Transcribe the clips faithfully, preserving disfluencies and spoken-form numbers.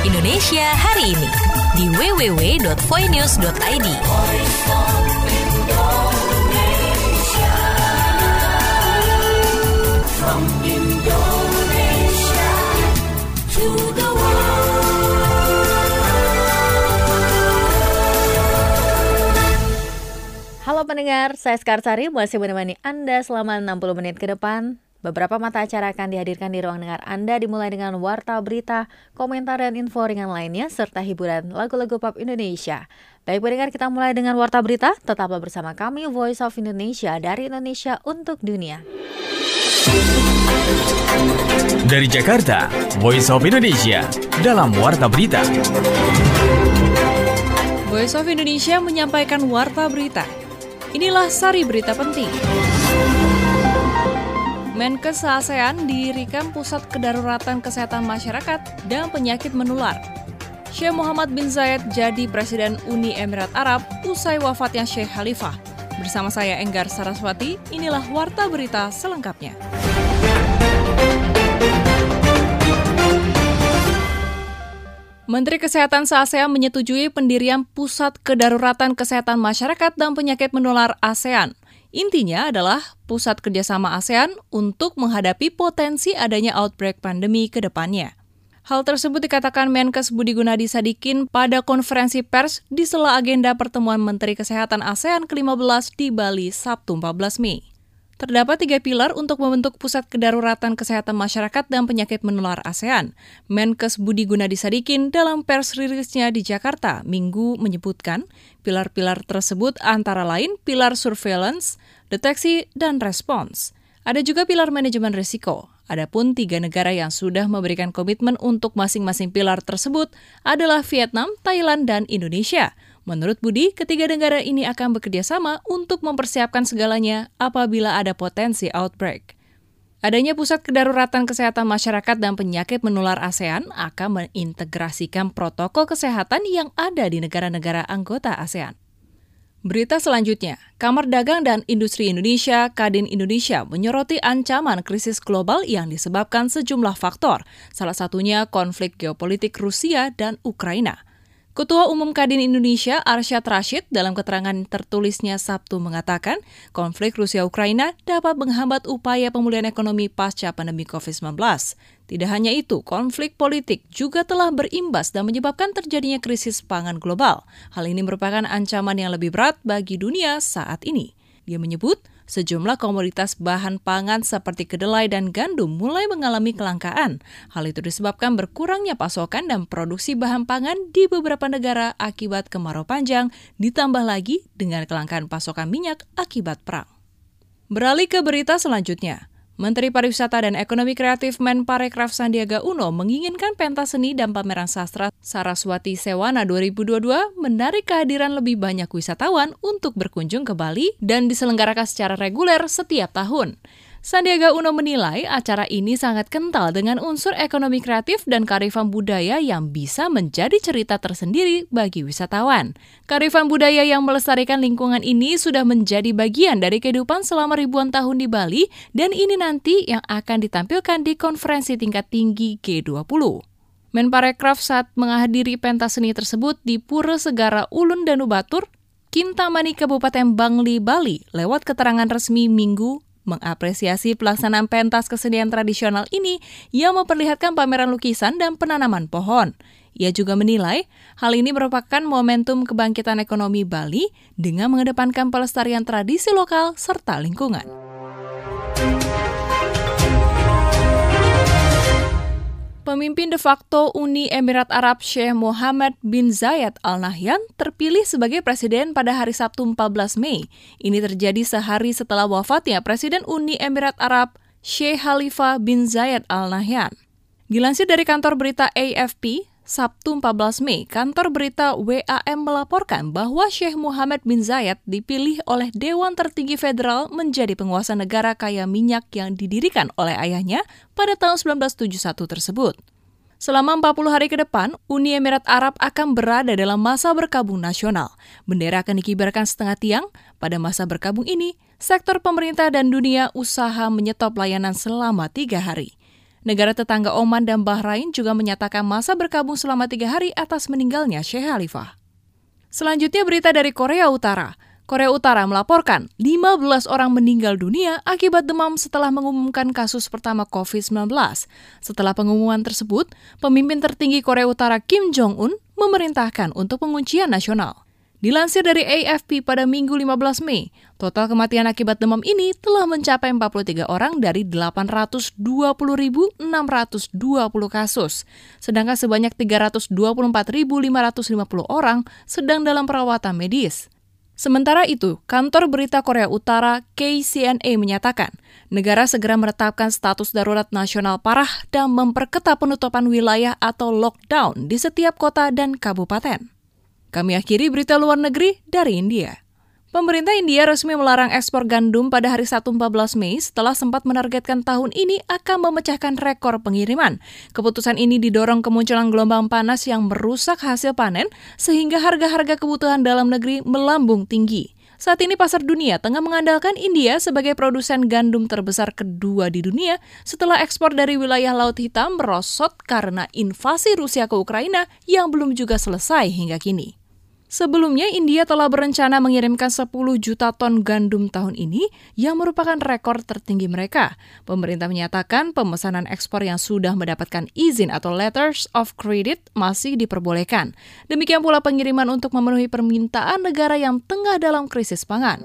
Indonesia hari ini di w w w dot voinews dot i d. From Indonesia to the world. Halo pendengar, saya Skarsari masih menemani Anda selama enam puluh menit ke depan. Beberapa mata acara akan dihadirkan di ruang dengar Anda, dimulai dengan warta berita, komentar dan info ringan lainnya, serta hiburan lagu-lagu pop Indonesia. Baik pendengar, kita mulai dengan warta berita. Tetaplah bersama kami, Voice of Indonesia, dari Indonesia untuk dunia. Dari Jakarta, Voice of Indonesia, dalam warta berita. Voice of Indonesia menyampaikan warta berita. Inilah sari berita penting. Menkes ASEAN didirikan Pusat Kedaruratan Kesehatan Masyarakat dan Penyakit Menular. Syekh Muhammad bin Zayed jadi Presiden Uni Emirat Arab usai wafatnya Syekh Khalifah. Bersama saya Enggar Saraswati, inilah warta berita selengkapnya. Menteri Kesehatan se-ASEAN menyetujui pendirian Pusat Kedaruratan Kesehatan Masyarakat dan Penyakit Menular ASEAN. Intinya adalah pusat kerjasama ASEAN untuk menghadapi potensi adanya outbreak pandemi ke depannya. Hal tersebut dikatakan Menkes Budi Gunadi Sadikin pada konferensi pers di sela agenda pertemuan Menteri Kesehatan ASEAN ke lima belas di Bali Sabtu empat belas Mei. Terdapat tiga pilar untuk membentuk Pusat Kedaruratan Kesehatan Masyarakat dan Penyakit Menular ASEAN. Menkes Budi Gunadi Sadikin dalam pers rilisnya di Jakarta Minggu menyebutkan, pilar-pilar tersebut antara lain pilar surveillance, deteksi, dan respons. Ada juga pilar manajemen risiko. Adapun tiga negara yang sudah memberikan komitmen untuk masing-masing pilar tersebut adalah Vietnam, Thailand, dan Indonesia. Menurut Budi, ketiga negara ini akan bekerja sama untuk mempersiapkan segalanya apabila ada potensi outbreak. Adanya Pusat Kedaruratan Kesehatan Masyarakat dan Penyakit Menular ASEAN akan mengintegrasikan protokol kesehatan yang ada di negara-negara anggota ASEAN. Berita selanjutnya, Kamar Dagang dan Industri Indonesia, Kadin Indonesia, menyoroti ancaman krisis global yang disebabkan sejumlah faktor, salah satunya konflik geopolitik Rusia dan Ukraina. Ketua Umum Kadin Indonesia, Arsyad Rashid, dalam keterangan tertulisnya Sabtu mengatakan, konflik Rusia-Ukraina dapat menghambat upaya pemulihan ekonomi pasca pandemi covid sembilan belas. Tidak hanya itu, konflik politik juga telah berimbas dan menyebabkan terjadinya krisis pangan global. Hal ini merupakan ancaman yang lebih berat bagi dunia saat ini. Dia menyebut, sejumlah komoditas bahan pangan seperti kedelai dan gandum mulai mengalami kelangkaan. Hal itu disebabkan berkurangnya pasokan dan produksi bahan pangan di beberapa negara akibat kemarau panjang, ditambah lagi dengan kelangkaan pasokan minyak akibat perang. Beralih ke berita selanjutnya. Menteri Pariwisata dan Ekonomi Kreatif Menparekraf Sandiaga Uno menginginkan pentas seni dan pameran sastra Saraswati Sewana dua ribu dua puluh dua menarik kehadiran lebih banyak wisatawan untuk berkunjung ke Bali dan diselenggarakan secara reguler setiap tahun. Sandiaga Uno menilai acara ini sangat kental dengan unsur ekonomi kreatif dan kearifan budaya yang bisa menjadi cerita tersendiri bagi wisatawan. Kearifan budaya yang melestarikan lingkungan ini sudah menjadi bagian dari kehidupan selama ribuan tahun di Bali dan ini nanti yang akan ditampilkan di konferensi tingkat tinggi G dua puluh. Menparekraf saat menghadiri pentas seni tersebut di Pura Segara Ulun Danubatur, Kintamani Kabupaten Bangli, Bali, lewat keterangan resmi Minggu, mengapresiasi pelaksanaan pentas kesenian tradisional ini yang memperlihatkan pameran lukisan dan penanaman pohon. Ia juga menilai hal ini merupakan momentum kebangkitan ekonomi Bali dengan mengedepankan pelestarian tradisi lokal serta lingkungan. Pemimpin de facto Uni Emirat Arab Syekh Muhammad bin Zayed Al Nahyan terpilih sebagai presiden pada hari Sabtu empat belas Mei. Ini terjadi sehari setelah wafatnya Presiden Uni Emirat Arab Syekh Khalifah bin Zayed Al Nahyan. Dilansir dari kantor berita A F P, Sabtu empat belas Mei, kantor berita W A M melaporkan bahwa Syekh Muhammad bin Zayed dipilih oleh Dewan Tertinggi Federal menjadi penguasa negara kaya minyak yang didirikan oleh ayahnya pada tahun seribu sembilan ratus tujuh puluh satu tersebut. Selama empat puluh hari ke depan, Uni Emirat Arab akan berada dalam masa berkabung nasional. Bendera akan dikibarkan setengah tiang. Pada masa berkabung ini, sektor pemerintah dan dunia usaha menyetop layanan selama tiga hari. Negara tetangga Oman dan Bahrain juga menyatakan masa berkabung selama tiga hari atas meninggalnya Sheikh Khalifah. Selanjutnya berita dari Korea Utara. Korea Utara melaporkan lima belas orang meninggal dunia akibat demam setelah mengumumkan kasus pertama covid sembilan belas. Setelah pengumuman tersebut, pemimpin tertinggi Korea Utara Kim Jong-un memerintahkan untuk penguncian nasional. Dilansir dari A F P pada Minggu lima belas Mei, total kematian akibat demam ini telah mencapai empat puluh tiga orang dari delapan ratus dua puluh ribu enam ratus dua puluh kasus, sedangkan sebanyak tiga ratus dua puluh empat ribu lima ratus lima puluh orang sedang dalam perawatan medis. Sementara itu, kantor berita Korea Utara K C N A menyatakan, negara segera menetapkan status darurat nasional parah dan memperketat penutupan wilayah atau lockdown di setiap kota dan kabupaten. Kami akhiri berita luar negeri dari India. Pemerintah India resmi melarang ekspor gandum pada hari Sabtu empat belas Mei setelah sempat menargetkan tahun ini akan memecahkan rekor pengiriman. Keputusan ini didorong kemunculan gelombang panas yang merusak hasil panen sehingga harga-harga kebutuhan dalam negeri melambung tinggi. Saat ini pasar dunia tengah mengandalkan India sebagai produsen gandum terbesar kedua di dunia setelah ekspor dari wilayah Laut Hitam merosot karena invasi Rusia ke Ukraina yang belum juga selesai hingga kini. Sebelumnya, India telah berencana mengirimkan sepuluh juta ton gandum tahun ini yang merupakan rekor tertinggi mereka. Pemerintah menyatakan pemesanan ekspor yang sudah mendapatkan izin atau letters of credit masih diperbolehkan. Demikian pula pengiriman untuk memenuhi permintaan negara yang tengah dalam krisis pangan.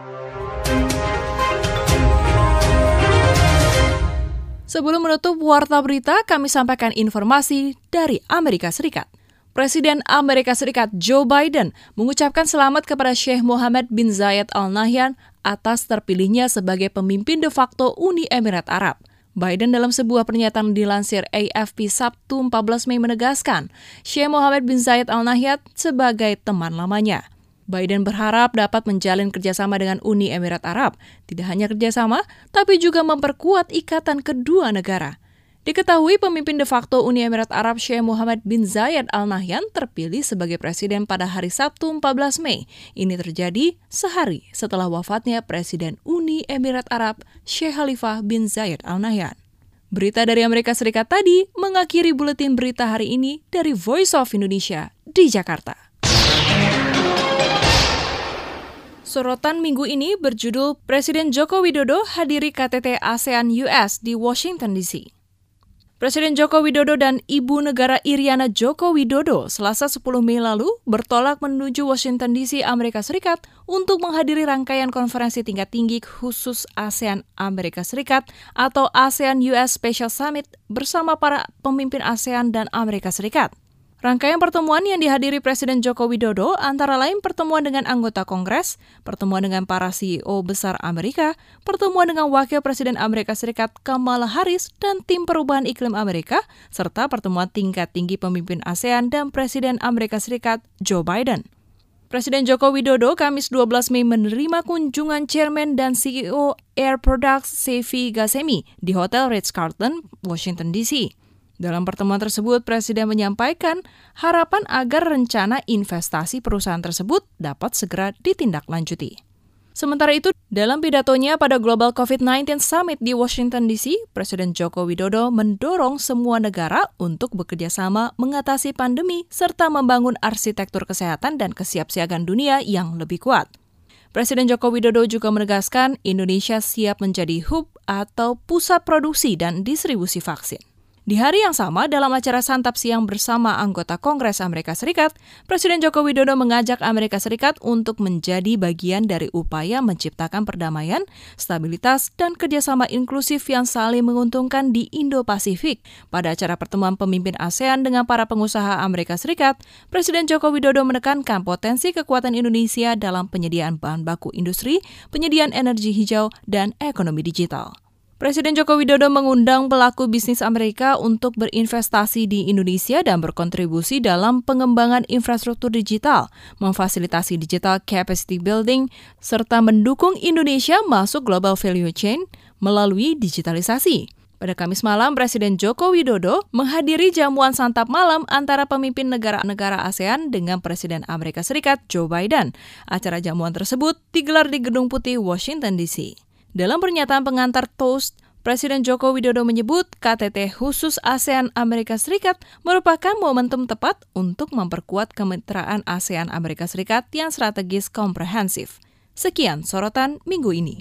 Sebelum menutup warta berita, kami sampaikan informasi dari Amerika Serikat. Presiden Amerika Serikat Joe Biden mengucapkan selamat kepada Sheikh Mohammed bin Zayed Al Nahyan atas terpilihnya sebagai pemimpin de facto Uni Emirat Arab. Biden dalam sebuah pernyataan dilansir A F P Sabtu empat belas Mei menegaskan Sheikh Mohammed bin Zayed Al Nahyan sebagai teman lamanya. Biden berharap dapat menjalin kerjasama dengan Uni Emirat Arab, tidak hanya kerjasama, tapi juga memperkuat ikatan kedua negara. Diketahui pemimpin de facto Uni Emirat Arab Sheikh Mohammed bin Zayed Al Nahyan terpilih sebagai presiden pada hari Sabtu empat belas Mei. Ini terjadi sehari setelah wafatnya Presiden Uni Emirat Arab Sheikh Khalifah bin Zayed Al Nahyan. Berita dari Amerika Serikat tadi mengakhiri buletin berita hari ini dari Voice of Indonesia di Jakarta. Sorotan minggu ini berjudul Presiden Joko Widodo hadiri K T T ASEAN U S di Washington D C. Presiden Joko Widodo dan Ibu Negara Iriana Joko Widodo Selasa sepuluh Mei lalu bertolak menuju Washington D C, Amerika Serikat untuk menghadiri rangkaian konferensi tingkat tinggi khusus ASEAN Amerika Serikat atau ASEAN U S Special Summit bersama para pemimpin ASEAN dan Amerika Serikat. Rangkaian pertemuan yang dihadiri Presiden Joko Widodo antara lain pertemuan dengan anggota Kongres, pertemuan dengan para C E O besar Amerika, pertemuan dengan Wakil Presiden Amerika Serikat Kamala Harris dan tim perubahan iklim Amerika, serta pertemuan tingkat tinggi pemimpin ASEAN dan Presiden Amerika Serikat Joe Biden. Presiden Joko Widodo Kamis dua belas Mei menerima kunjungan Chairman dan C E O Air Products Seifi Ghasemi di Hotel Ritz-Carlton, Washington D C. Dalam pertemuan tersebut, Presiden menyampaikan harapan agar rencana investasi perusahaan tersebut dapat segera ditindaklanjuti. Sementara itu, dalam pidatonya pada Global covid sembilan belas Summit di Washington D C, Presiden Joko Widodo mendorong semua negara untuk bekerja sama mengatasi pandemi serta membangun arsitektur kesehatan dan kesiapsiagaan dunia yang lebih kuat. Presiden Joko Widodo juga menegaskan Indonesia siap menjadi hub atau pusat produksi dan distribusi vaksin. Di hari yang sama, dalam acara santap siang bersama anggota Kongres Amerika Serikat, Presiden Joko Widodo mengajak Amerika Serikat untuk menjadi bagian dari upaya menciptakan perdamaian, stabilitas, dan kerjasama inklusif yang saling menguntungkan di Indo-Pasifik. Pada acara pertemuan pemimpin ASEAN dengan para pengusaha Amerika Serikat, Presiden Joko Widodo menekankan potensi kekuatan Indonesia dalam penyediaan bahan baku industri, penyediaan energi hijau, dan ekonomi digital. Presiden Joko Widodo mengundang pelaku bisnis Amerika untuk berinvestasi di Indonesia dan berkontribusi dalam pengembangan infrastruktur digital, memfasilitasi digital capacity building, serta mendukung Indonesia masuk global value chain melalui digitalisasi. Pada Kamis malam, Presiden Joko Widodo menghadiri jamuan santap malam antara pemimpin negara-negara ASEAN dengan Presiden Amerika Serikat Joe Biden. Acara jamuan tersebut digelar di Gedung Putih, Washington D C. Dalam pernyataan pengantar toast, Presiden Joko Widodo menyebut K T T khusus ASEAN Amerika Serikat merupakan momentum tepat untuk memperkuat kemitraan ASEAN Amerika Serikat yang strategis komprehensif. Sekian sorotan minggu ini.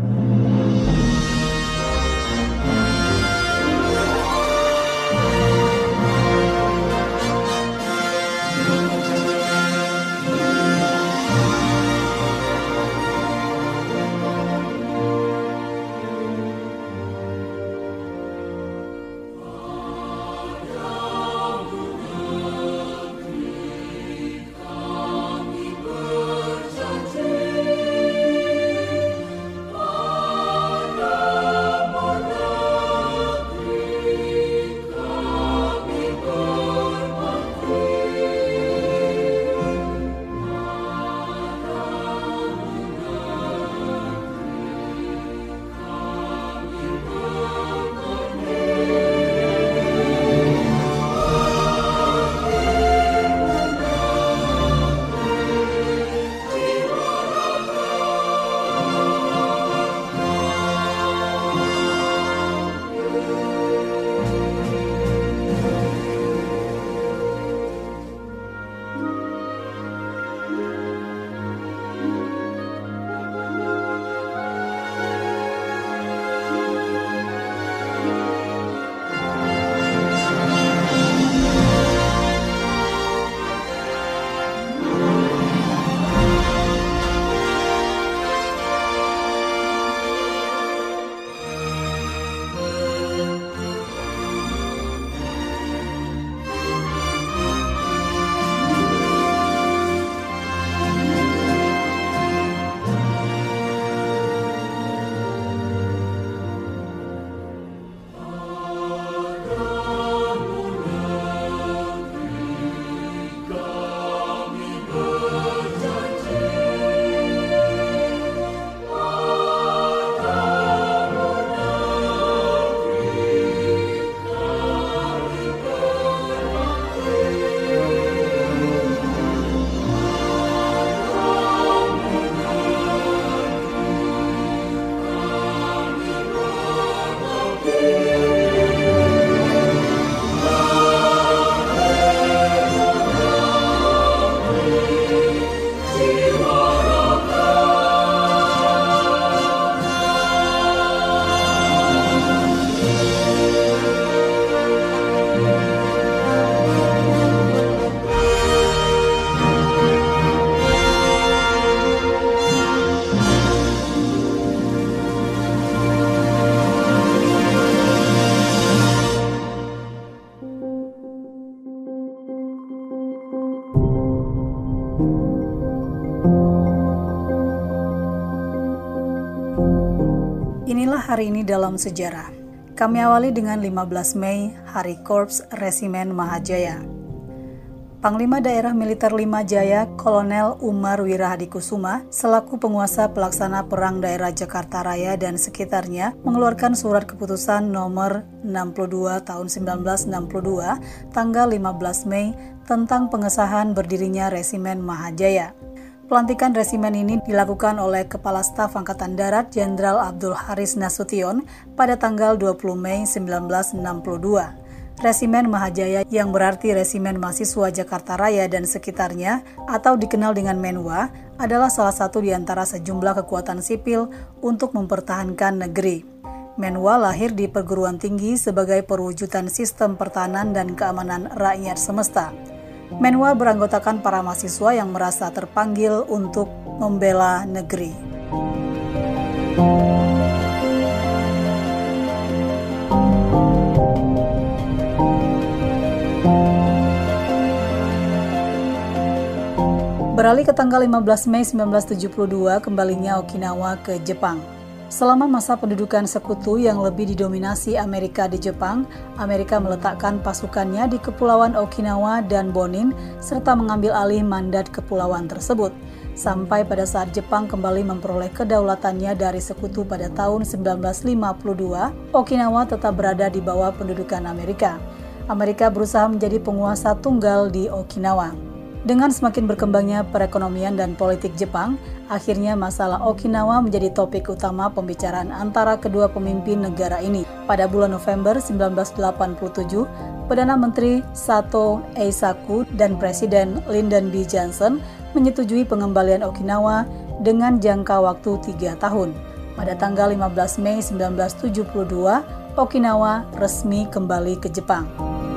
Inilah hari ini dalam sejarah. Kami awali dengan lima belas Mei, Hari Korps Resimen Mahajaya. Panglima Daerah Militer lima Jaya, Kolonel Umar Wirahadikusuma, selaku penguasa pelaksana Perang Daerah Jakarta Raya dan sekitarnya, mengeluarkan surat keputusan nomor enam puluh dua tahun seribu sembilan ratus enam puluh dua, tanggal lima belas Mei, tentang pengesahan berdirinya Resimen Mahajaya. Pelantikan resimen ini dilakukan oleh Kepala Staf Angkatan Darat Jenderal Abdul Haris Nasution pada tanggal dua puluh Mei seribu sembilan ratus enam puluh dua. Resimen Mahajaya yang berarti Resimen Mahasiswa Jakarta Raya dan sekitarnya atau dikenal dengan Menwa adalah salah satu di antara sejumlah kekuatan sipil untuk mempertahankan negeri. Menwa lahir di perguruan tinggi sebagai perwujudan sistem pertahanan dan keamanan rakyat semesta. Menwa beranggotakan para mahasiswa yang merasa terpanggil untuk membela negeri. Beralih ke tanggal lima belas Mei seribu sembilan ratus tujuh puluh dua, kembalinya Okinawa ke Jepang. Selama masa pendudukan sekutu yang lebih didominasi Amerika di Jepang, Amerika meletakkan pasukannya di Kepulauan Okinawa dan Bonin serta mengambil alih mandat kepulauan tersebut. Sampai pada saat Jepang kembali memperoleh kedaulatannya dari sekutu pada tahun seribu sembilan ratus lima puluh dua, Okinawa tetap berada di bawah pendudukan Amerika. Amerika berusaha menjadi penguasa tunggal di Okinawa. Dengan semakin berkembangnya perekonomian dan politik Jepang, akhirnya masalah Okinawa menjadi topik utama pembicaraan antara kedua pemimpin negara ini. Pada bulan November seribu sembilan ratus delapan puluh tujuh, Perdana Menteri Sato Eisaku dan Presiden Lyndon B. Johnson menyetujui pengembalian Okinawa dengan jangka waktu tiga tahun. Pada tanggal lima belas Mei seribu sembilan ratus tujuh puluh dua, Okinawa resmi kembali ke Jepang.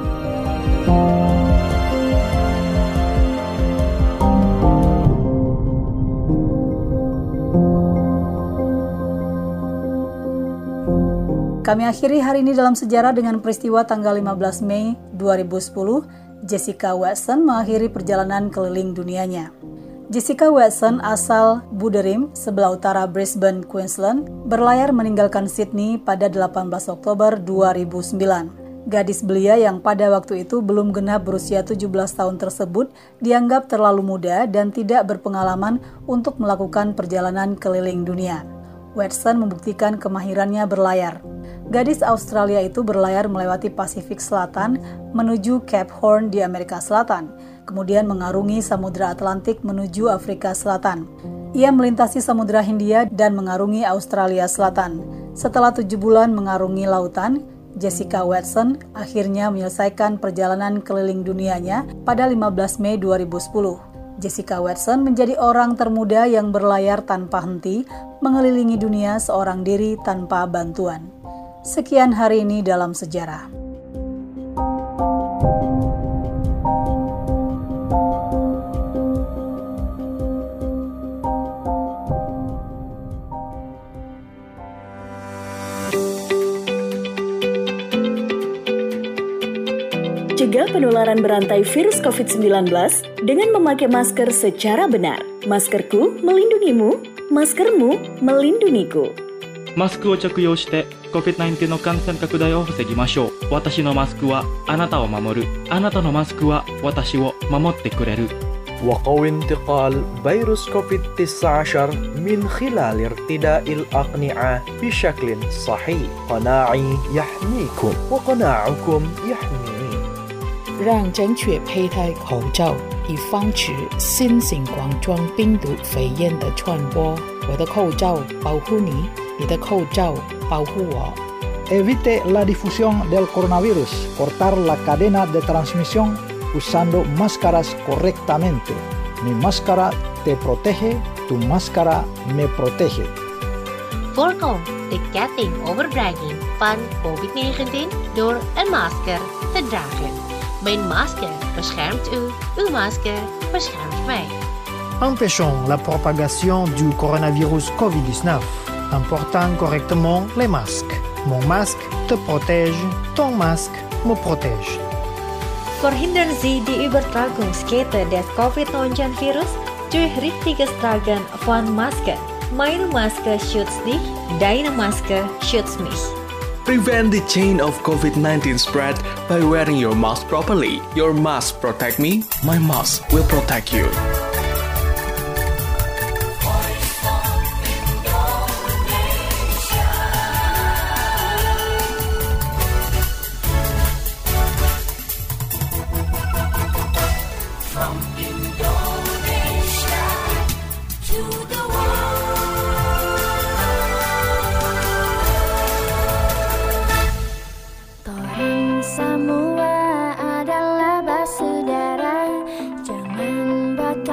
Kami akhiri hari ini dalam sejarah dengan peristiwa tanggal lima belas Mei dua ribu sepuluh, Jessica Watson mengakhiri perjalanan keliling dunianya. Jessica Watson asal Buderim, sebelah utara Brisbane, Queensland, berlayar meninggalkan Sydney pada delapan belas Oktober dua ribu sembilan. Gadis belia yang pada waktu itu belum genap berusia tujuh belas tahun tersebut dianggap terlalu muda dan tidak berpengalaman untuk melakukan perjalanan keliling dunia. Watson membuktikan kemahirannya berlayar. Gadis Australia itu berlayar melewati Pasifik Selatan menuju Cape Horn di Amerika Selatan, kemudian mengarungi Samudra Atlantik menuju Afrika Selatan. Ia melintasi Samudra Hindia dan mengarungi Australia Selatan. Setelah tujuh bulan mengarungi lautan, Jessica Watson akhirnya menyelesaikan perjalanan keliling dunianya pada lima belas Mei dua ribu sepuluh. Jessica Watson menjadi orang termuda yang berlayar tanpa henti, mengelilingi dunia seorang diri tanpa bantuan. Sekian hari ini dalam sejarah. Cegah penularan berantai virus covid sembilan belas dengan memakai masker secara benar. Maskerku melindungimu, maskermu melindungiku. マスクを着用して コビッドナインティーン の感染拡大を防ぎましょう。私のマスクはあなたを守る。あなたのマスクは私を守ってくれる。 وقوي انتقال فيروس كوفيد تسعة عشر من خلال ارتداء الأقنعة بشكل صحيح. قناعي يحميكم وقناعكم يحميني. 让正确佩戴口罩，以防止新型冠状病毒肺炎的传播。我的口罩保护你，你的口罩保护我。 Evite la difusión del coronavirus, cortar la cadena de transmisión usando máscaras correctamente. Mi máscara te protege, tu máscara me protege. Voorkom de ketting overbrenging van covid negentien door een masker te dragen. Mijn masker beschermt u, uw masker beschermt mij. Empêchons la propagation du coronavirus covid dix-neuf en portant correctement les masques. Mon masque te protège, ton masque me protège. Verhindern Sie die Übertragung des covid neunzehn virus durch richtiges Tragen von Maske. Meine Maske schützt dich, deine Maske schützt mich. Prevent the chain of covid nineteen spread by wearing your mask properly. Your mask protect me, my mask will protect you. Semua adalah bersaudara, jangan batu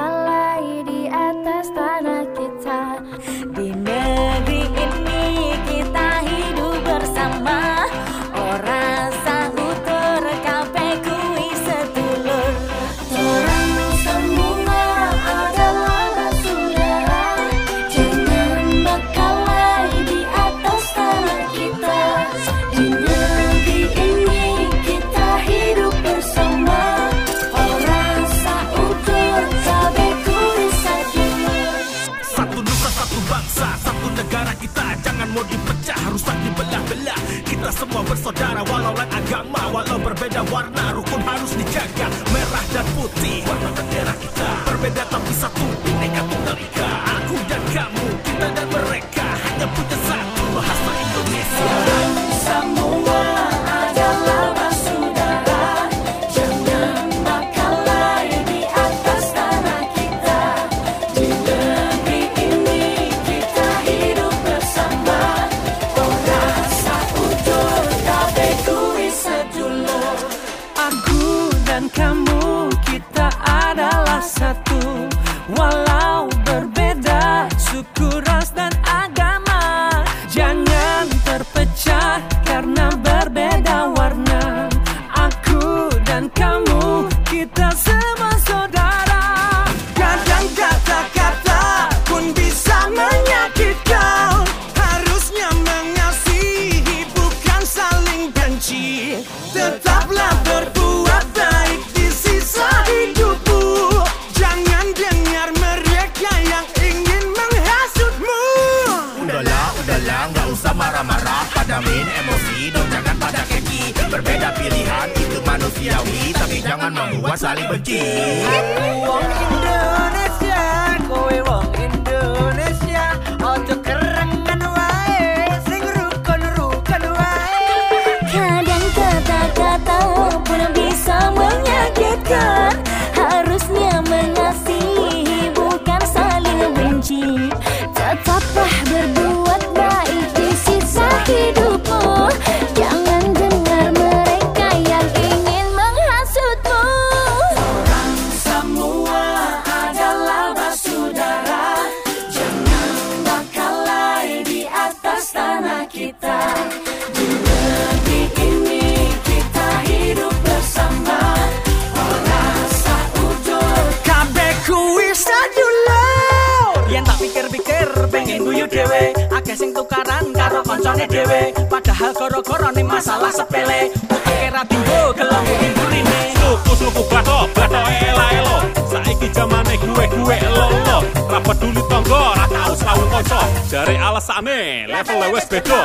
Walau berbeda suku, ras, dan agama, jangan terpecah karena berbeda warna. Aku dan kamu, kita semua saudara. Kadang kata-kata pun bisa menyakitkan. Harusnya mengasihi, bukan saling benci. Tetaplah berbuat baik di sisa hidupmu. Jangan dengar mereka yang ingin menghasutmu. Udahlah, udahlah, gak usah marah-marah. Padamin emosi dong, jangan pada keki. Berbeda pilihan itu manusiawi, tapi jangan membuat saling benci. Aku wong Indonesia, kowe wong Indonesia. Ojo kerengan wae, sing rukun-rukun wae. Kadang kata-kata pun bisa menyakitkan. Harusnya mengasihi, bukan saling benci. Tetaplah berbuat baik di sisa hidupmu. Jangan dengar mereka yang ingin menghasutmu. Orang semua adalah bersaudara. Jangan berkelahi di atas tanah kita. Di negeri ini kita hidup bersama. Orang saudara kabeh kuwi sadulur. Yen tak pikir-pikir pengen guyu dhewe, akeh sing tukaran karo koncone dhewe. Padahal gara-gara ning masalah sepele, uteke ra tinggo gelem ngimburine. Suku-suku batok, batok ela-elo. Saiki jamane gue-gue lo-lo. Ra peduli tangga, ra tau sawung kanca. Jare alasane level wis beda.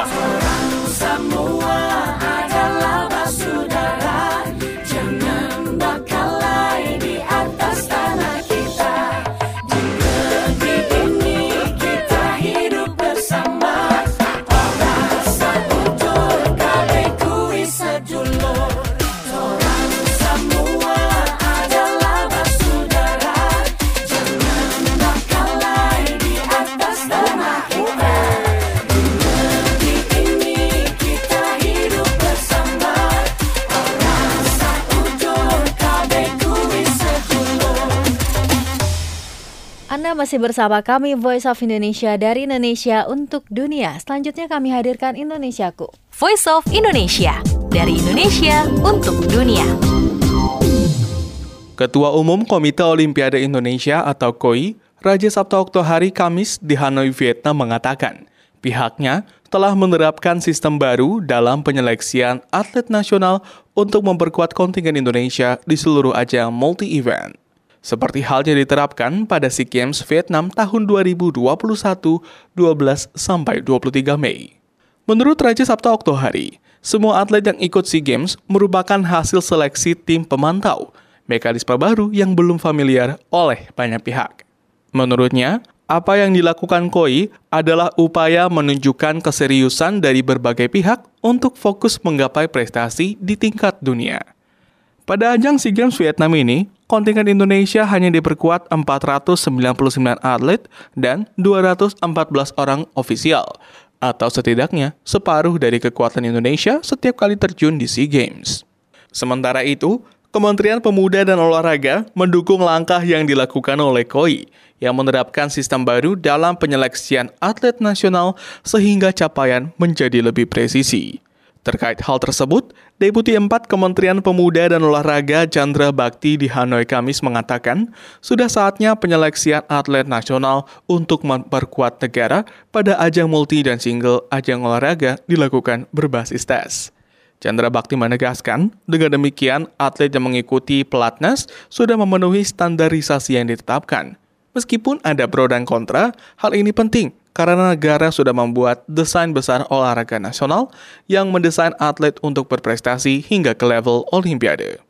Semua adalah bersaudara. Jangan berkelahi di atas tanah kita. Di negeri ini kita hidup bersama. Orang saudara kabeh kuwi sedulur. Orang semua adalah bersaudara. Jangan berkelahi di atas tanah kita. Di negeri ini kita hidup bersama. Orang saudara kabeh kuwi sedulur. Anda masih bersama kami Voice of Indonesia dari Indonesia untuk dunia. Selanjutnya kami hadirkan Indonesiaku. Voice of Indonesia dari Indonesia untuk dunia. Ketua Umum Komite Olimpiade Indonesia atau K O I, Raja Sabta Oktohari Kamis di Hanoi, Vietnam mengatakan, pihaknya telah menerapkan sistem baru dalam penyeleksian atlet nasional untuk memperkuat kontingen Indonesia di seluruh ajang multi-event. Seperti halnya diterapkan pada SEA Games Vietnam tahun dua ribu dua puluh satu, dua belas sampai dua puluh tiga Mei. Menurut Raja Sabta Oktohari, semua atlet yang ikut SEA Games merupakan hasil seleksi tim pemantau, mekanisme baru yang belum familiar oleh banyak pihak. Menurutnya, apa yang dilakukan K O I adalah upaya menunjukkan keseriusan dari berbagai pihak untuk fokus menggapai prestasi di tingkat dunia. Pada ajang SEA Games Vietnam ini, kontingen Indonesia hanya diperkuat empat ratus sembilan puluh sembilan atlet dan dua ratus empat belas orang ofisial, atau setidaknya separuh dari kekuatan Indonesia setiap kali terjun di SEA Games. Sementara itu, Kementerian Pemuda dan Olahraga mendukung langkah yang dilakukan oleh K O I yang menerapkan sistem baru dalam penyeleksian atlet nasional sehingga capaian menjadi lebih presisi. Terkait hal tersebut, Deputi empat Kementerian Pemuda dan Olahraga Chandra Bakti di Hanoi Kamis mengatakan, sudah saatnya penyeleksian atlet nasional untuk memperkuat negara pada ajang multi dan single ajang olahraga dilakukan berbasis tes. Chandra Bakti menegaskan, dengan demikian atlet yang mengikuti pelatnas sudah memenuhi standarisasi yang ditetapkan. Meskipun ada pro dan kontra, hal ini penting karena negara sudah membuat desain besar olahraga nasional yang mendesain atlet untuk berprestasi hingga ke level Olimpiade.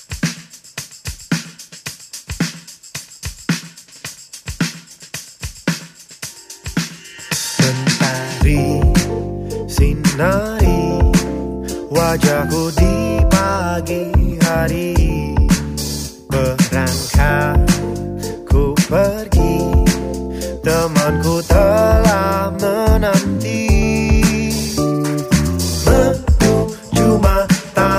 Mentari sinari wajahku di pagi hari, berangkat ku pergi, temanku telah menanti, menuju mata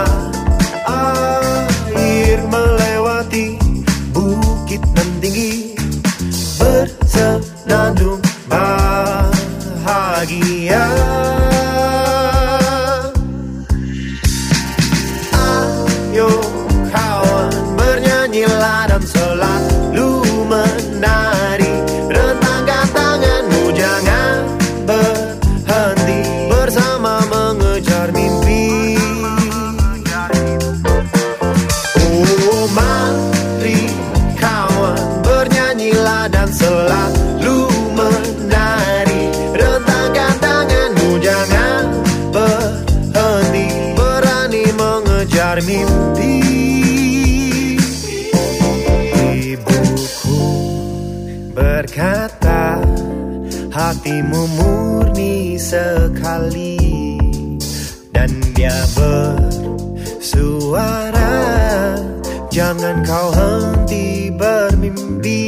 air melewati bukit nan tinggi, hatimu murni sekali dan dia bersuara, jangan kau henti bermimpi,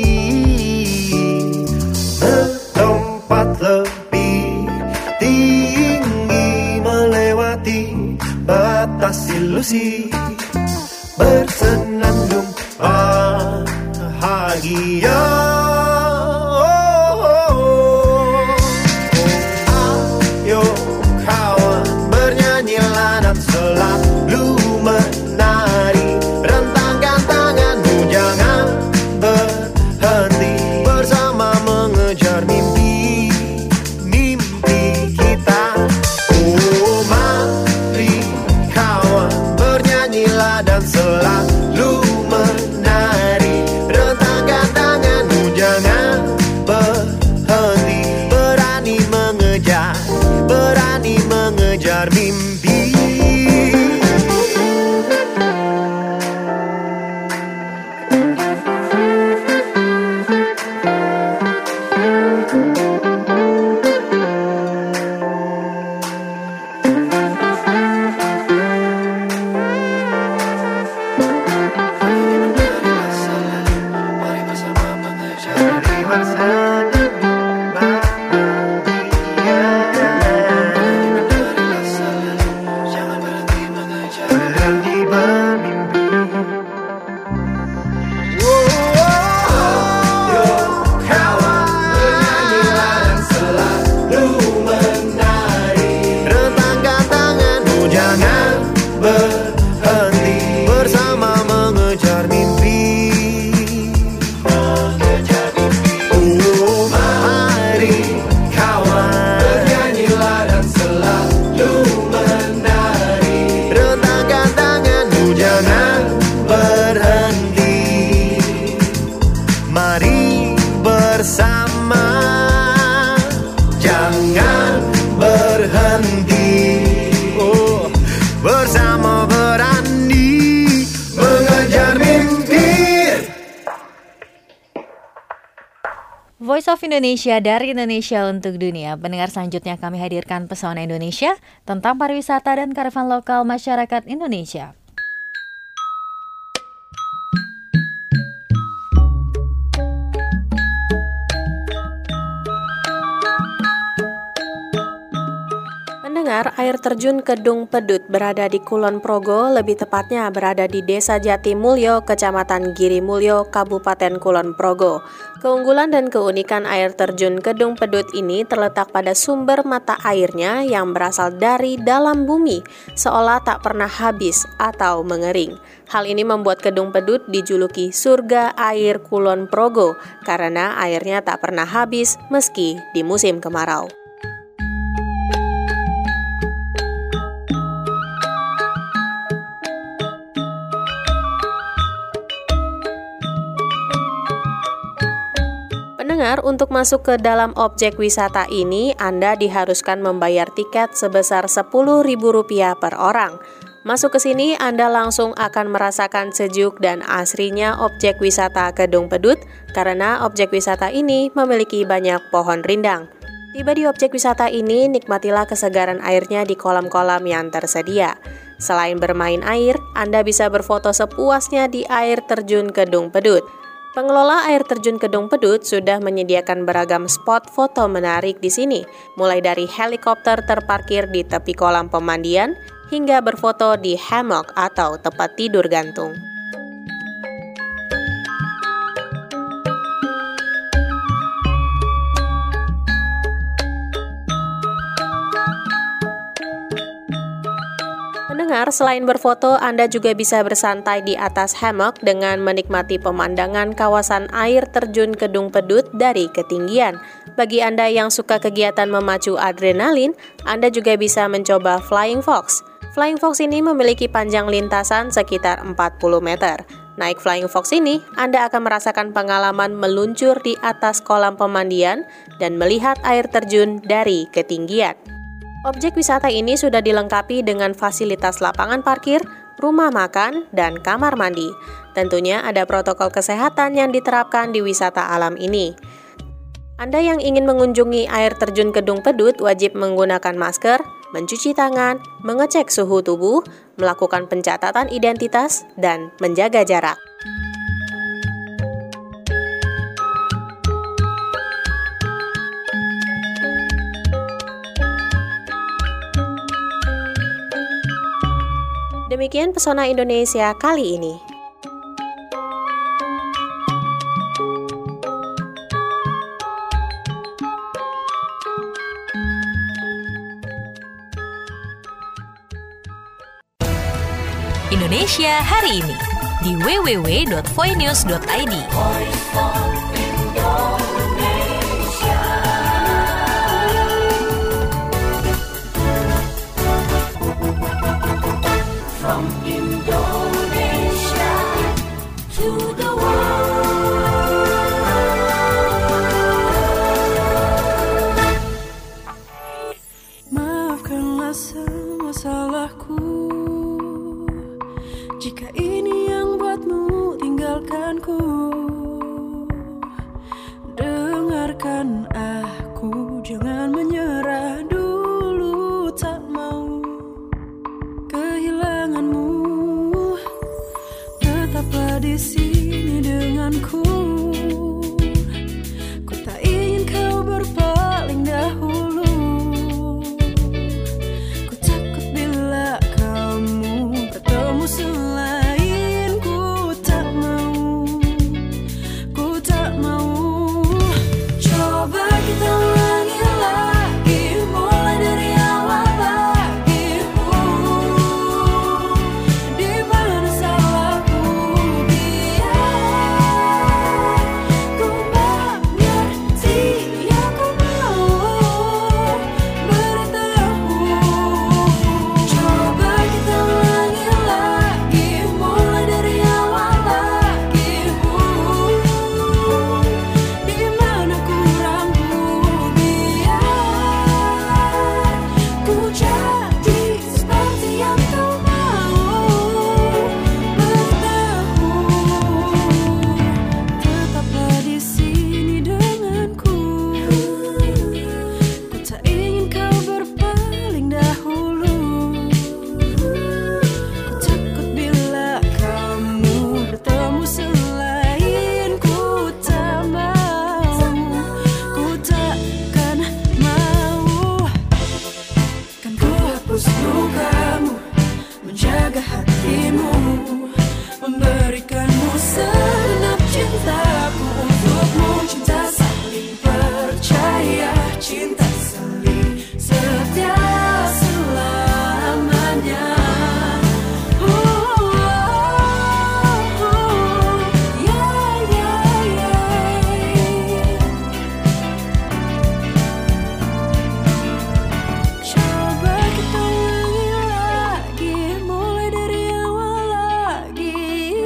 melompat lebih tinggi, melewati batas ilusi, bersenandung bahagia. Ayo kawan, bernyanyilah dan selalu menari, rentangkan tanganmu, jangan berhenti, bersama mengejar mimpi, mimpi kita. Oh mari kawan, bernyanyilah dan selalu menari, rentangkan tanganmu, jangan berhenti, berani mengejar, berani mengejar mimpi. Voice of Indonesia dari Indonesia untuk dunia. Pendengar, selanjutnya kami hadirkan Pesona Indonesia tentang pariwisata dan kearifan lokal masyarakat Indonesia. Pendengar, air terjun Kedung Pedut berada di Kulon Progo, lebih tepatnya berada di Desa Jatimulyo, Kecamatan Girimulyo, Kabupaten Kulon Progo. Keunggulan dan keunikan air terjun Kedung Pedut ini terletak pada sumber mata airnya yang berasal dari dalam bumi, seolah tak pernah habis atau mengering. Hal ini membuat Kedung Pedut dijuluki surga air Kulon Progo, karena airnya tak pernah habis meski di musim kemarau. Pendengar, untuk masuk ke dalam objek wisata ini, Anda diharuskan membayar tiket sebesar sepuluh ribu rupiah per orang. Masuk ke sini, Anda langsung akan merasakan sejuk dan asrinya objek wisata Kedung Pedut, karena objek wisata ini memiliki banyak pohon rindang. Tiba di objek wisata ini, nikmatilah kesegaran airnya di kolam-kolam yang tersedia. Selain bermain air, Anda bisa berfoto sepuasnya di air terjun Kedung Pedut. Pengelola air terjun Kedung Pedut sudah menyediakan beragam spot foto menarik di sini, mulai dari helikopter terparkir di tepi kolam pemandian hingga berfoto di hammock atau tempat tidur gantung. Pendengar, selain berfoto, Anda juga bisa bersantai di atas hammock dengan menikmati pemandangan kawasan air terjun Kedung Pedut dari ketinggian. Bagi Anda yang suka kegiatan memacu adrenalin, Anda juga bisa mencoba Flying Fox. Flying Fox ini memiliki panjang lintasan sekitar empat puluh meter. Naik Flying Fox ini, Anda akan merasakan pengalaman meluncur di atas kolam pemandian dan melihat air terjun dari ketinggian. Objek wisata ini sudah dilengkapi dengan fasilitas lapangan parkir, rumah makan, dan kamar mandi. Tentunya ada protokol kesehatan yang diterapkan di wisata alam ini. Anda yang ingin mengunjungi air terjun Kedung Pedut wajib menggunakan masker, mencuci tangan, mengecek suhu tubuh, melakukan pencatatan identitas, dan menjaga jarak. Demikian Pesona Indonesia kali ini. Indonesia hari ini di w w w dot voinews dot i d. From Indonesia to the world. Maafkanlah semua salahku, jika ini yang buatmu tinggalkanku. Dengarkan aku, jangan menyerah dulu, tak mau kehilanganmu. Tetaplah di sini denganku. Ku tak ingin kau berpaling dahulu. Ku takut bila kamu bertemu selain. Ku tak mau, ku tak mau. Coba kita ulangi lagi, mulai dari awal lagi. Di mana salahku, biar ku mengerti. Yang ku mau beritahu. Coba kita ulangi lagi, mulai dari awal lagi. Di mana kurangku, biar ku jadi seperti yang kau mau beritahu. Tetaplah di sini denganku. Ku tak ingin kau berpaling dahulu. Ku takut bila kamu bertemu selain. Ku tak mau, ku takkan mau. Kan ku hapus lukamu, menjaga hatimu, memberikanmu segenap cintaku untukmu. Cinta saling percaya, cinta saling setia selamanya. Oh, oh, oh, yeah, yeah, yeah. Coba kita ulangi lagi, mulai dari awal lagi.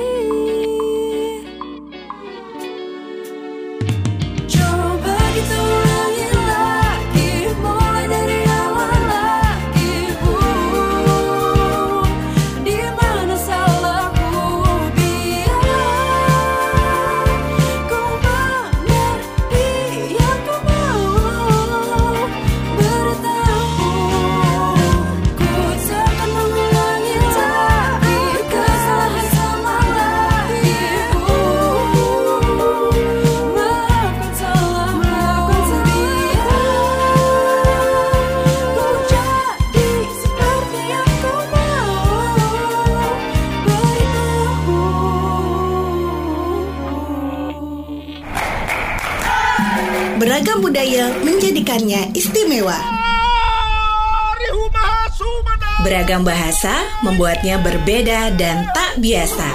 Coba kita ulangi lagi, mulai dari awal lagi. Di mana salahku, biar ku mengerti. Yang ku mau beritahu. Ku takkan mengulangi lagi kesalahan sama lagi. Maafkan salahku, biar ku jadi seperti yang kau mau beritahu. Beragam budaya menjadikannya istimewa. Beragam bahasa membuatnya berbeda dan tak biasa.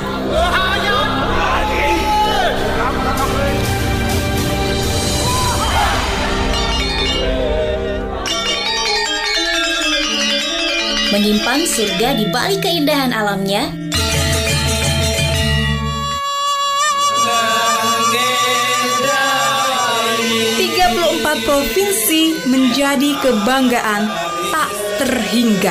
Menyimpan surga di balik keindahan alamnya. tiga puluh empat provinsi menjadi kebanggaan tak terhingga.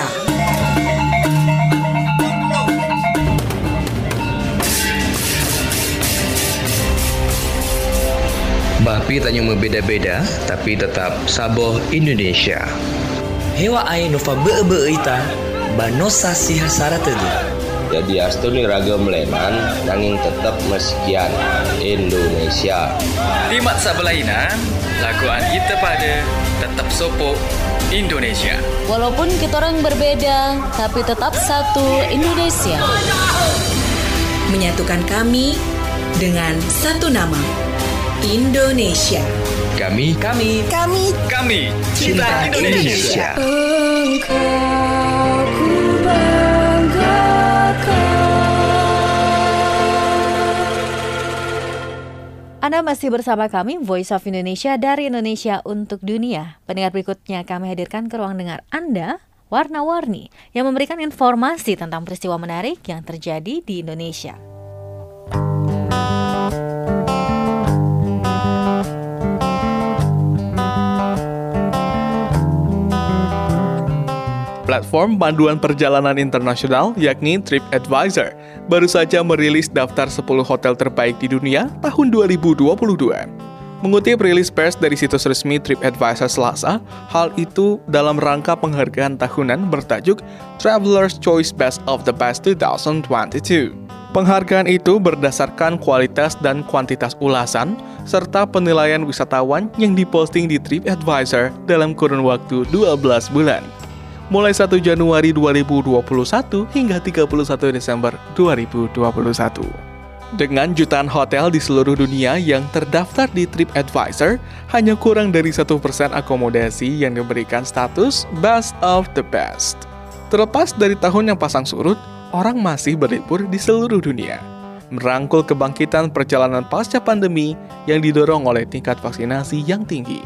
Batak Tapi tak cuma beda-beda, tapi tetap Saboh Indonesia. Hewa ai nova be-be ita, banosa si hasara tadi. Jadi astuni ragam lenan, nanging tetap meskian Indonesia. Timat sabelaina, laguan kita pada tetap sopo Indonesia. Walaupun kita orang berbeda, tapi tetap satu Indonesia. Menyatukan kami dengan satu nama, Indonesia. Kami, kami, kami, kami cinta Indonesia. Engkau ku banggakan. Anda masih bersama kami, Voice of Indonesia dari Indonesia untuk Dunia. Pendengar berikutnya kami hadirkan ke ruang dengar Anda, Warna-Warni, yang memberikan informasi tentang peristiwa menarik yang terjadi di Indonesia. Platform panduan perjalanan internasional yakni TripAdvisor baru saja merilis daftar sepuluh hotel terbaik di dunia tahun dua ribu dua puluh dua. Mengutip rilis pers dari situs resmi TripAdvisor Selasa, hal itu dalam rangka penghargaan tahunan bertajuk Traveler's Choice Best of the Best dua ribu dua puluh dua. Penghargaan itu berdasarkan kualitas dan kuantitas ulasan serta penilaian wisatawan yang diposting di TripAdvisor dalam kurun waktu dua belas bulan. Mulai satu Januari dua ribu dua puluh satu hingga tiga puluh satu Desember dua ribu dua puluh satu. Dengan jutaan hotel di seluruh dunia yang terdaftar di TripAdvisor, hanya kurang dari satu persen akomodasi yang diberikan status Best of the Best. Terlepas dari tahun yang pasang surut, orang masih berlibur di seluruh dunia. Merangkul kebangkitan perjalanan pasca pandemi yang didorong oleh tingkat vaksinasi yang tinggi.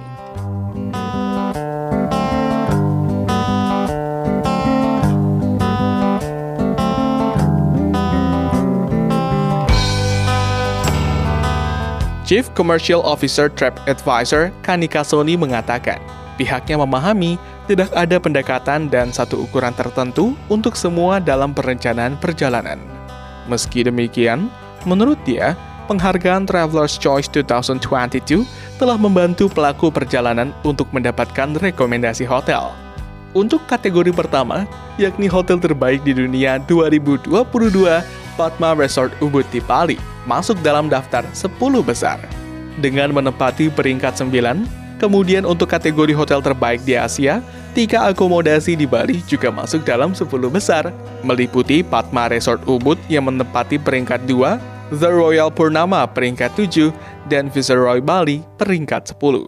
Chief Commercial Officer TripAdvisor, Kanika Soni mengatakan, pihaknya memahami tidak ada pendekatan dan satu ukuran tertentu untuk semua dalam perencanaan perjalanan. Meski demikian, menurut dia, penghargaan Traveler's Choice dua ribu dua puluh dua telah membantu pelaku perjalanan untuk mendapatkan rekomendasi hotel. Untuk kategori pertama, yakni hotel terbaik di dunia dua ribu dua puluh dua, Padma Resort Ubud di Bali masuk dalam daftar sepuluh besar. Dengan menempati peringkat sembilan, kemudian untuk kategori hotel terbaik di Asia, tiga akomodasi di Bali juga masuk dalam sepuluh besar, meliputi Padma Resort Ubud yang menempati peringkat dua, The Royal Purnama peringkat tujuh, dan Viceroy Bali peringkat sepuluh.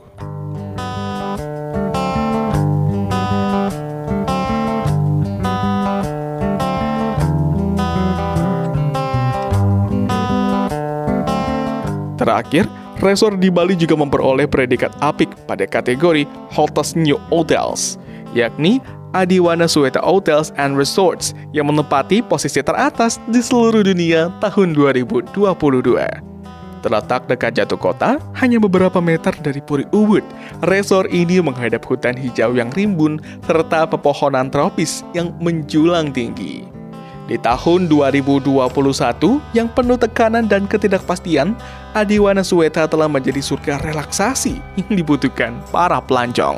Terakhir, resort di Bali juga memperoleh predikat apik pada kategori Hottest New Hotels, yakni Adiwana Sueta Hotels and Resorts yang menempati posisi teratas di seluruh dunia tahun dua ribu dua puluh dua. Terletak dekat Jatuh Kota, hanya beberapa meter dari Puri Ubud, resort ini menghadap hutan hijau yang rimbun serta pepohonan tropis yang menjulang tinggi. Di tahun dua ribu dua puluh satu, yang penuh tekanan dan ketidakpastian, Adiwana Sueta telah menjadi surga relaksasi yang dibutuhkan para pelancong.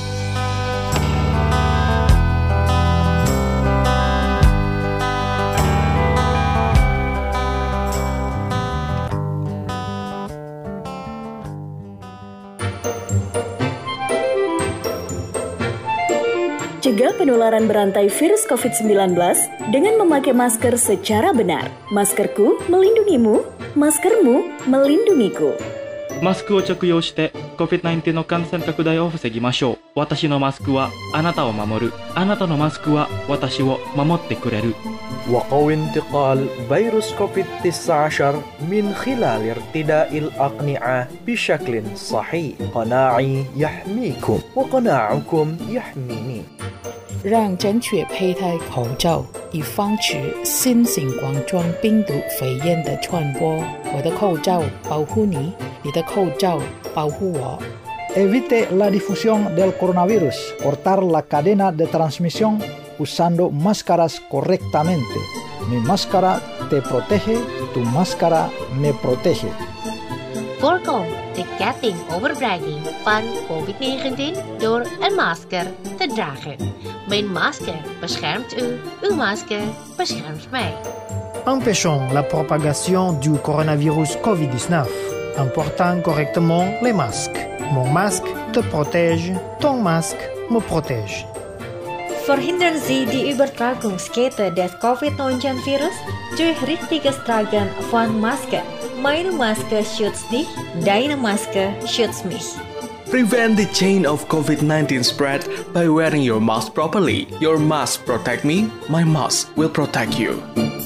Cegah penularan berantai virus covid sembilan belas dengan memakai masker secara benar. Maskerku melindungimu, maskermu melindungiku. マスクを着用して コビッドナインティーン の感染拡大を防ぎましょう。私のマスクはあなたを守る。あなたのマスクは私を守ってくれる。 وقو انتقال فيروس كوفيد تسعة عشر من خلال ارتداء الأقنعة بشكل صحيح. قناعي يحميكم وقناعكم يحميني. 让正确佩戴口罩，以防止新型冠状病毒肺炎的传播。我的口罩保护你，你的口罩保护我。 Evite la difusión del coronavirus. Cortar la cadena de transmisión usando máscaras correctamente. Mi máscara te protege, tu máscara me protege. Voorkom de ketting overdraging van covid negentien door een masker te dragen. Mijn masker beschermt u, uw masker beschermt mij. Empêchons la propagation du coronavirus covid dix-neuf en portant correctement les masques. Mon masque te protège, ton masque me protège. Verhindern Sie die Übertragungskette des covid neunzehn Virus durch richtiges Tragen von Maske. Meine Maske schützt dich, deine Maske schützt mich. Prevent the chain of covid nineteen spread by wearing your mask properly. Your mask protect me, my mask will protect you.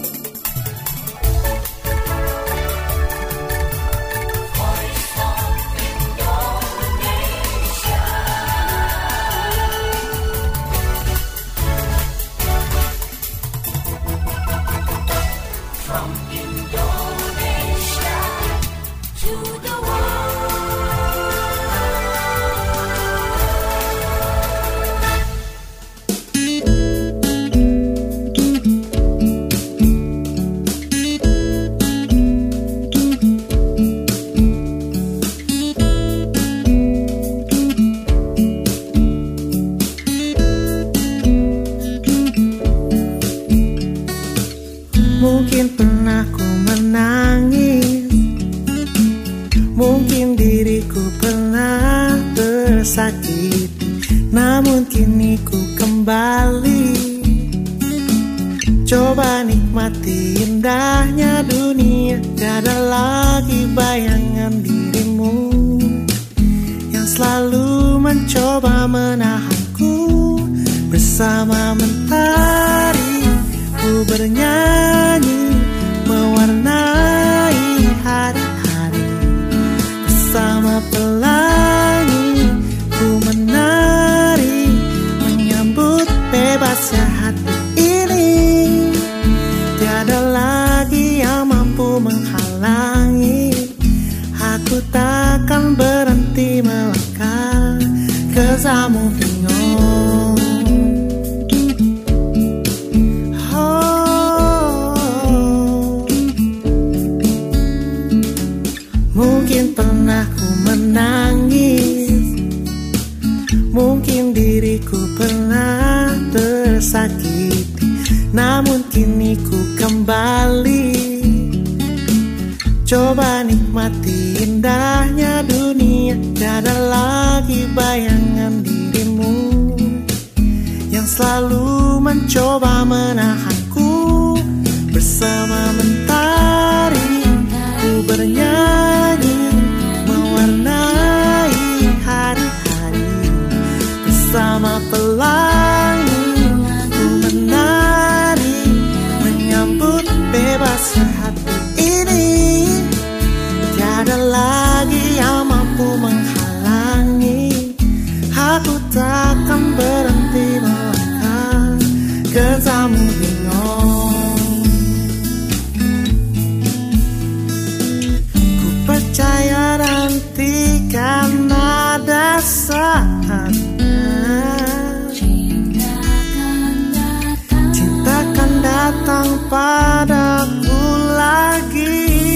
Mungkin pernah ku menangis, mungkin diriku pernah tersakiti, namun kini ku kembali. Coba nikmati indahnya dunia, tiada lagi bayangan dirimu yang selalu mencoba menahanku. Bersama mentari ku bernyanyi, mewarnai hari-hari. Bersama pelangi ku menari, menyambut bebasnya hati ini. Tiada lagi yang mampu menghalangi. Aku takkan berhenti melangkah ke zamu bingung. Mungkin pernah ku menangis, mungkin diriku pernah tersakiti, namun kini ku kembali. Coba nikmati indahnya dunia, tiada lagi bayangan dirimu yang selalu mencoba menahanku. Bersama mentari ku bernyanyi, mewarnai hari-hari. Bersama pelangi ku menari, menyambut bebasnya hati ini. Tiada lagi yang mampu menghalangi. Aku takkan berhenti melangkah ke zamu bingung. Percaya nanti kan ada saatnya, cinta akan datang padaku lagi.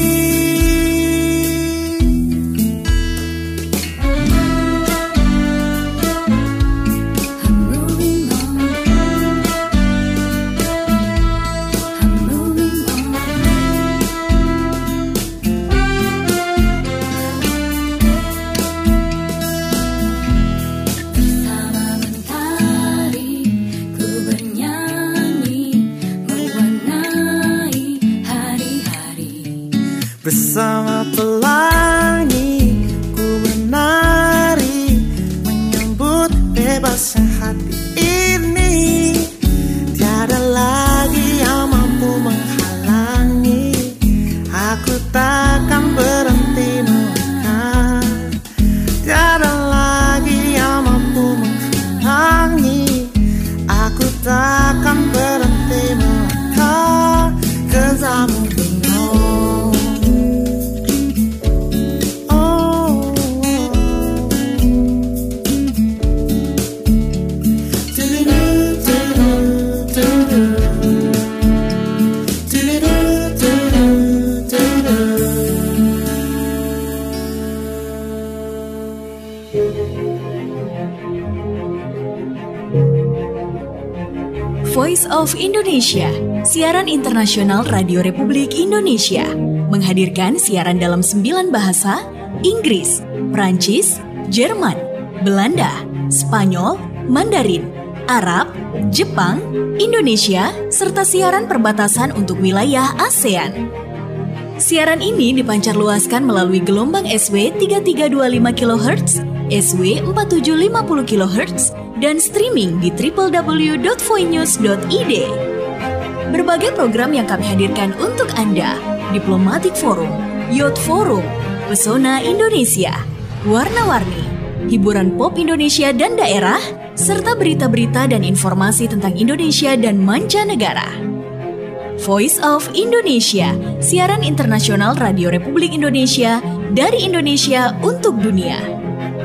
Bersama pelangi ku menari, menyambut bebasnya hati ini. Tiada lagi yang mampu menghalangi. Aku takkan berhenti melangkah. Tiada lagi yang mampu menghalangi. Aku takkan berhenti melangkah ke zamu bingung. Voice of Indonesia, siaran internasional Radio Republik Indonesia, menghadirkan siaran dalam sembilan bahasa, Inggris, Prancis, Jerman, Belanda, Spanyol, Mandarin, Arab, Jepang, Indonesia, serta siaran perbatasan untuk wilayah ASEAN. Siaran ini dipancarluaskan melalui gelombang S W tiga tiga dua lima kilohertz, S W empat tujuh lima nol kilohertz, dan streaming di w w w dot voinews dot i d. Berbagai program yang kami hadirkan untuk Anda: Diplomatic Forum, Youth Forum, Pesona Indonesia, Warna-Warni, hiburan pop Indonesia dan daerah, serta berita-berita dan informasi tentang Indonesia dan mancanegara. Voice of Indonesia, siaran internasional Radio Republik Indonesia dari Indonesia untuk dunia.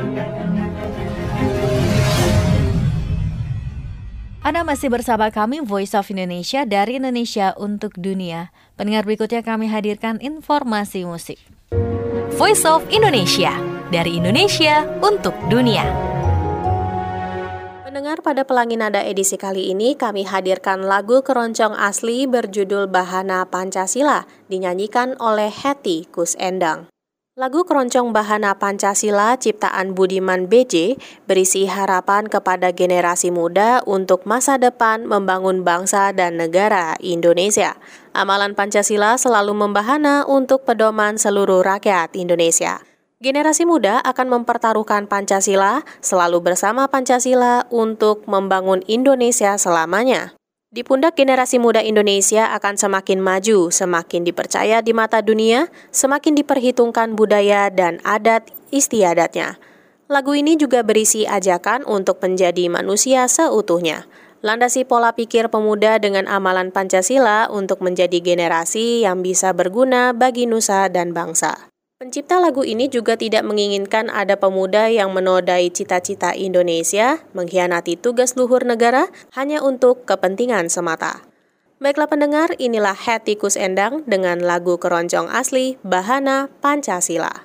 Anda masih bersama kami Voice of Indonesia dari Indonesia untuk dunia. Pendengar, berikutnya kami hadirkan informasi musik. Voice of Indonesia dari Indonesia untuk dunia. Pendengar, pada Pelangi Nada edisi kali ini kami hadirkan lagu keroncong asli berjudul Bahana Pancasila dinyanyikan oleh Hetty Koes Endang. Lagu keroncong Bahana Pancasila ciptaan Budiman B J berisi harapan kepada generasi muda untuk masa depan membangun bangsa dan negara Indonesia. Amalan Pancasila selalu membahana untuk pedoman seluruh rakyat Indonesia. Generasi muda akan mempertaruhkan Pancasila, selalu bersama Pancasila untuk membangun Indonesia selamanya. Di pundak generasi muda Indonesia akan semakin maju, semakin dipercaya di mata dunia, semakin diperhitungkan budaya dan adat istiadatnya. Lagu ini juga berisi ajakan untuk menjadi manusia seutuhnya. Landasi pola pikir pemuda dengan amalan Pancasila untuk menjadi generasi yang bisa berguna bagi nusa dan bangsa. Pencipta lagu ini juga tidak menginginkan ada pemuda yang menodai cita-cita Indonesia, mengkhianati tugas luhur negara hanya untuk kepentingan semata. Baiklah pendengar, inilah Hetty Koes Endang dengan lagu keroncong asli Bahana Pancasila.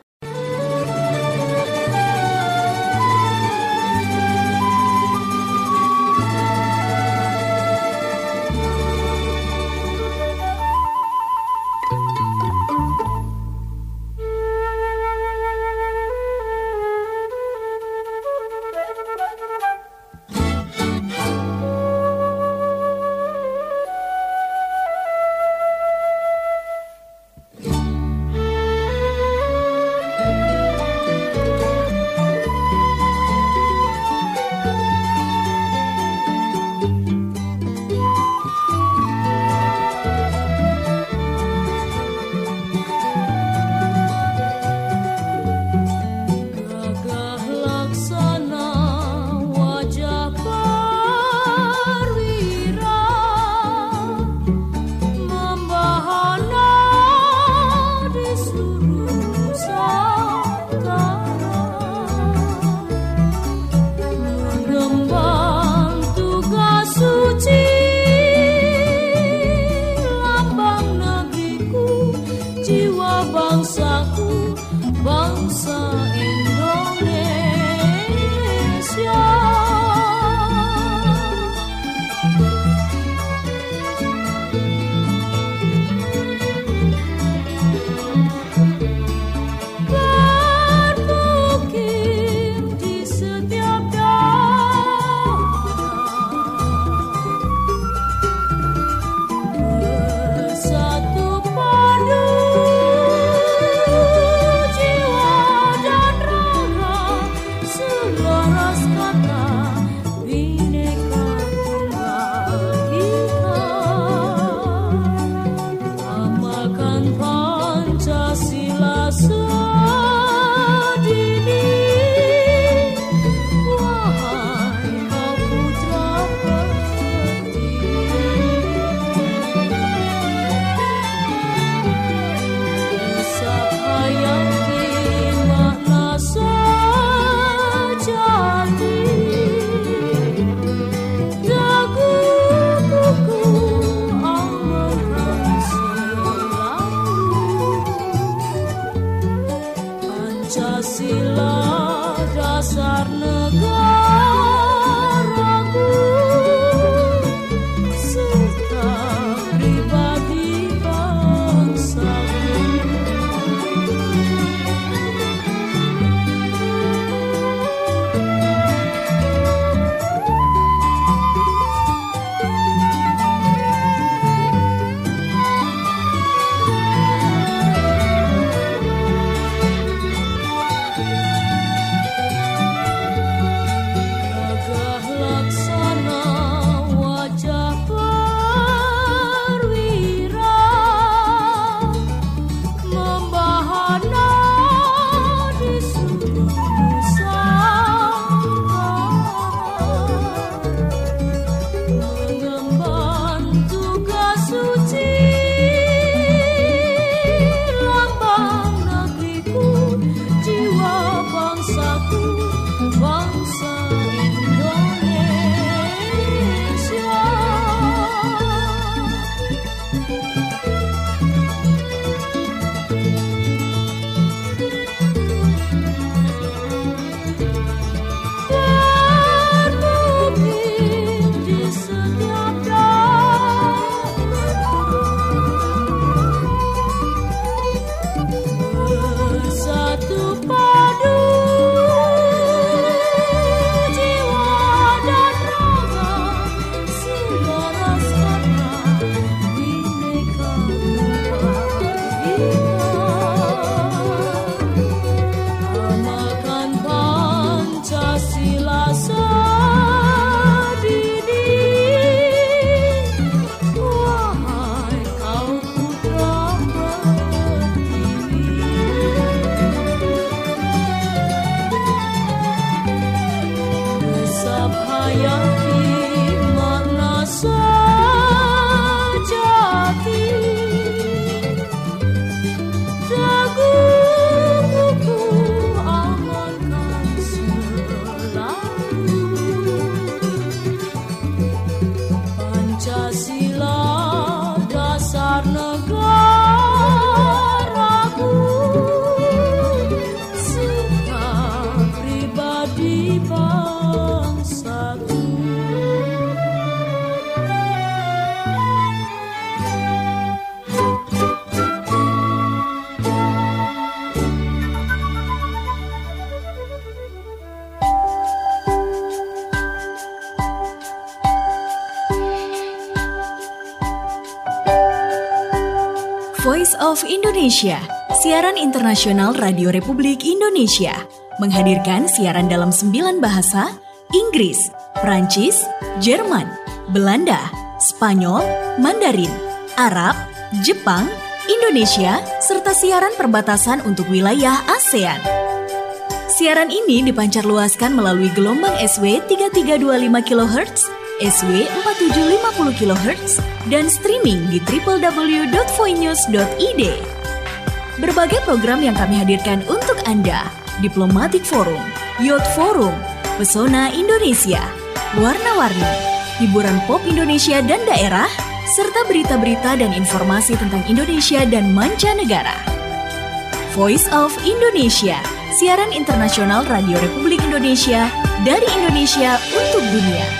Voice of Indonesia, siaran internasional Radio Republik Indonesia, menghadirkan siaran dalam sembilan bahasa, Inggris, Prancis, Jerman, Belanda, Spanyol, Mandarin, Arab, Jepang, Indonesia, serta siaran perbatasan untuk wilayah ASEAN. Siaran ini dipancarluaskan melalui gelombang S W tiga tiga dua lima kilohertz, S W empat tujuh lima nol kilohertz, dan streaming di w w w dot voinews dot i d. Berbagai program yang kami hadirkan untuk Anda: Diplomatic Forum, Youth Forum, Pesona Indonesia, Warna-Warni, hiburan pop Indonesia dan daerah, serta berita-berita dan informasi tentang Indonesia dan mancanegara. Voice of Indonesia, siaran internasional Radio Republik Indonesia dari Indonesia untuk dunia.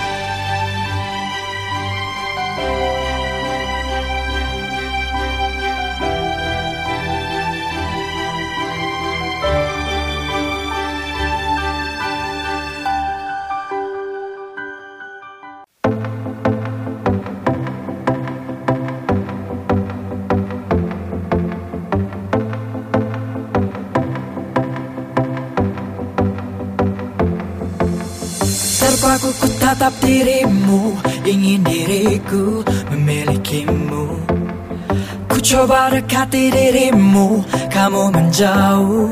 Terpaku ku tatap dirimu, ingin diriku memilikimu. Ku coba dekati dirimu, kamu menjauh.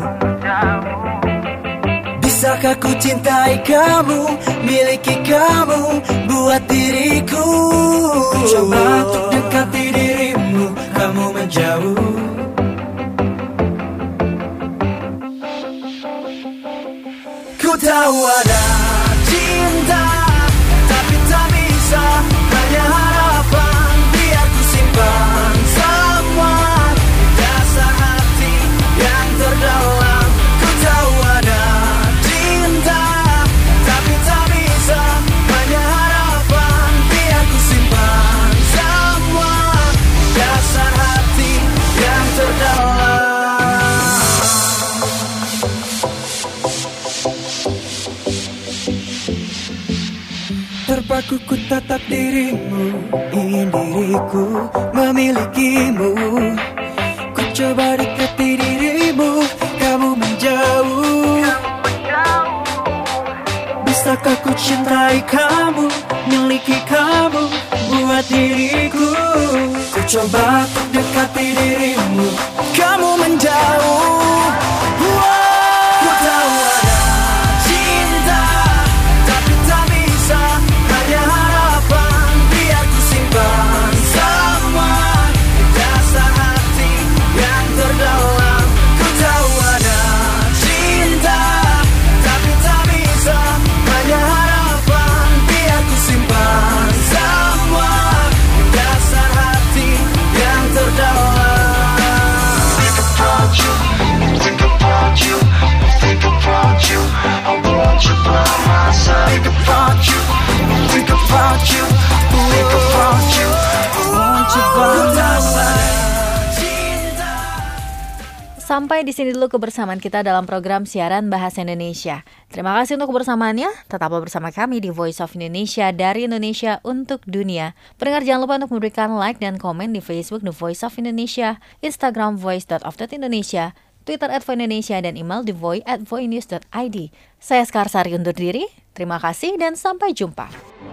Bisakah ku cintai kamu, miliki kamu, buat diriku. Ku coba untuk dekati dirimu, kamu menjauh. Ku tahu ada cinta, tapi tak bisa, hanya harapan. Biar ku simpan semua di dasar hati yang terdalam. Ku tahu ada cinta, tapi tak bisa, hanya harapan. Biar ku simpan semua di dasar hati yang terdalam. Terpaku ku tatap dirimu, ingin diriku memilikimu. Ku coba dekati dirimu, kamu menjauh. Bisakah ku cintai kamu, miliki kamu, buat diriku. Ku coba untuk dekati dirimu, kamu menjauh. Ku tahu ada cinta, tapi tak bisa, hanya harapan. Biar ku simpan semua di dasar hati yang terdalam. Ku tahu ada cinta, tapi tak bisa, hanya harapan. Biar ku simpan semua di dasar hati yang terdalam. Think about you, think about you, think about you. I want you by my side. Think about you, think about you, think about you. I want you by my side. Sampai di sini dulu kebersamaan kita dalam program siaran Bahasa Indonesia. Terima kasih untuk kebersamaannya. Tetaplah bersama kami di Voice of Indonesia dari Indonesia untuk dunia. Pendengar jangan lupa untuk memberikan like dan komen di Facebook The Voice of Indonesia, Instagram voice dot of dot indonesia, Twitter at voindonesia, dan email devoi at voinews dot i d. Saya Skarsari undur diri. Terima kasih dan sampai jumpa.